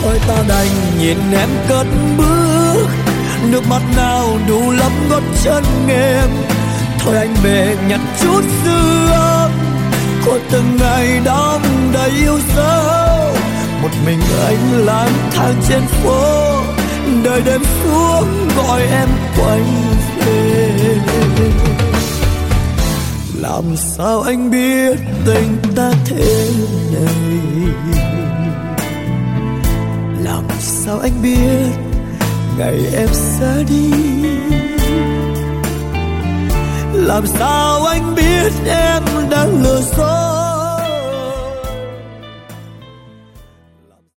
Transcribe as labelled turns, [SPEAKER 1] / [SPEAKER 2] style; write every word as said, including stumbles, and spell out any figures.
[SPEAKER 1] Thôi ta đành nhìn em cất bước, nước mắt nào đủ lấp gót chân em. Thôi anh về nhặt chút dư âm của từng ngày đong đầy yêu dấu. Một mình anh lang thang trên phố, đời đêm xuống gọi em quay về. Làm sao anh biết tình ta thế này, làm sao anh biết ngày em sẽ đi, làm sao anh biết em đang lừa dối